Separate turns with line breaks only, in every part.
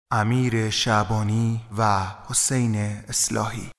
امیر شعبانی و حسین اصلاحی.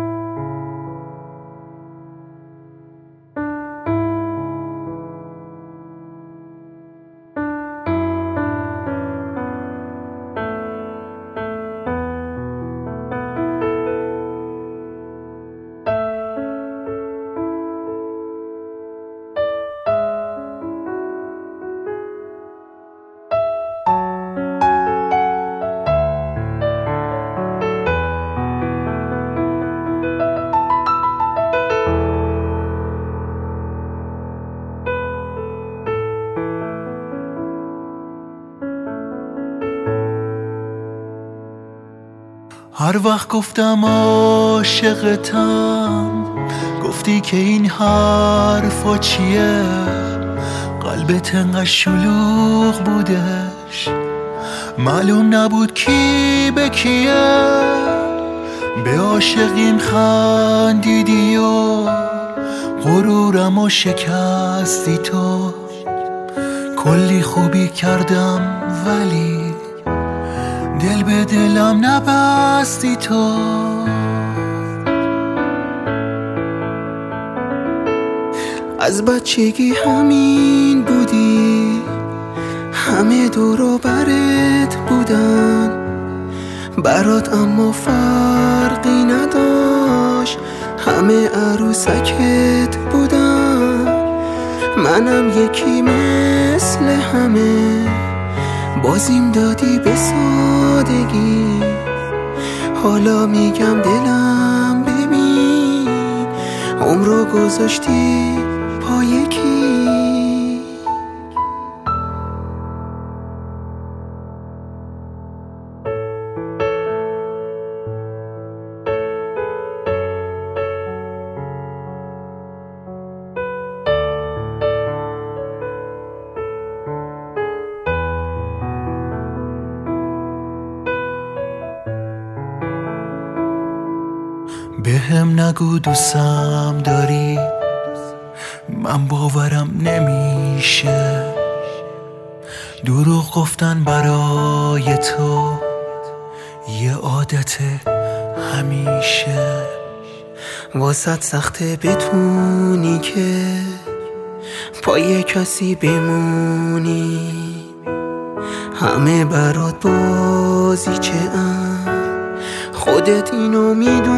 هر وقت گفتم عاشقتم گفتی که این حرفا چیه، قلبت انقدر شلوغ بودش معلوم نبود کی به کیه. به عاشقیم خندیدی و غرورمو شکستی تو، کلی خوبی کردم ولی دل به دلم نبستی تو.
از بچگی همین بودی، همه دور و برت بودن برات اما فرقی نداشت، همه عروسکت بودن. منم یکی مثل همه بازیم دادی به سادگی، حالا میگم دلم ببین عمرو گذاشتی پای کی.
بهم نگو دوستم داری، من باورم نمیشه. دروغ گفتن برای تو یه عادت همیشه.
واسط سخته بتونی که پای کسی بمونی، همه برات بازیچه ان خودت اینو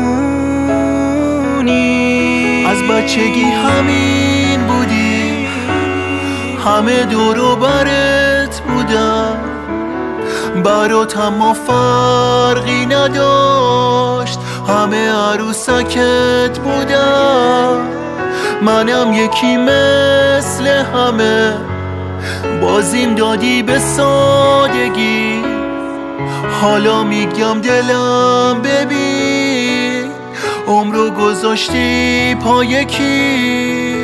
میدونی.
از بچگی همین بودی، همه دور و برت بودن برات اما فرقی نداشت، همه عروسکت بودن. منم یکی مثل همه بازیم دادی به سادگی، حالا میگم دلم ببین عمرو گذاشتی پای کی.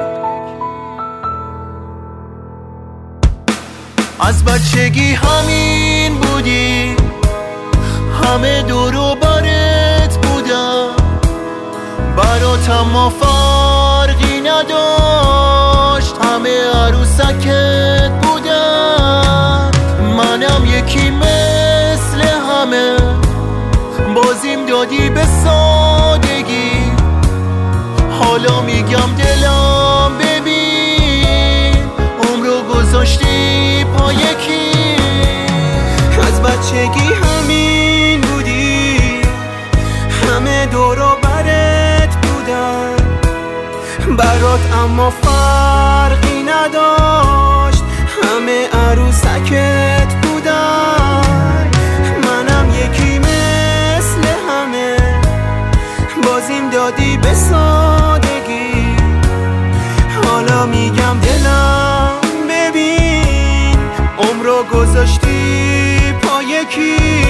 از بچگی همین بودی، همه دور و برت بودن برات اما فرقی نداشت، همه عروسکت بودن. منم یکی مثل همه بازیم دادی به سادگی، حالا میگم دلم ببین عمرو گذاشتی پای کی.
از بچگی همین بودی، همه دور و برت بودن برات اما فرقی نداشت، همه عروسکت بودن. منم یکی مثل همه بازیم دادی به سادگی، حالا میگم دلم ببین عمرو گذاشتی پای کی.